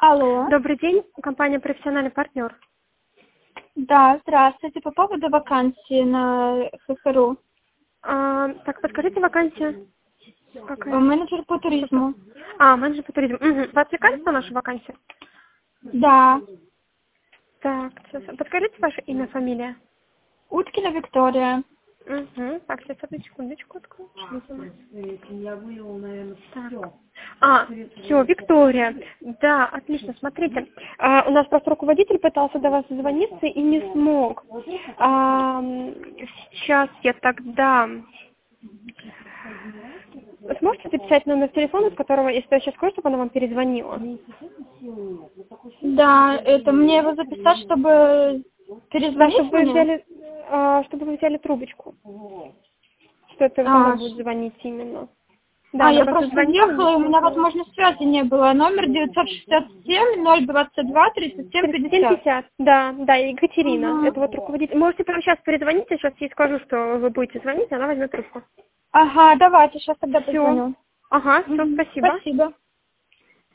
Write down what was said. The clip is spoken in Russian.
Алло. Добрый день, компания «Профессиональный партнер». Да, здравствуйте. По поводу вакансии на ХХРУ. Так, подскажите вакансию. Какая? Менеджер по туризму. Менеджер по туризму. Угу. Вы откликались на нашу вакансию? Да. Так, сейчас. Подскажите ваше имя, фамилия. Уткина Виктория. Угу. Так, сейчас одну секундочку открою. Все, Виктория. Да, отлично, смотрите. У нас просто руководитель пытался до вас дозвониться и не смог. Сейчас я тогда... Сможете записать номер телефона, с которого, если я сейчас скажу, чтобы она вам перезвонила? Да, это мне его записать, чтобы перезвонить мне? Чтобы вы взяли трубочку. Что это она будет звонить именно. Да, она Я просто ехала, и у меня, возможно, связи не было. Номер 967-022-37-50. Да, Екатерина. Это вот руководитель. Можете прямо сейчас перезвонить, я сейчас ей скажу, что вы будете звонить, она возьмет трубку. Ага, давайте, сейчас тогда позвоню. Все, спасибо. Спасибо.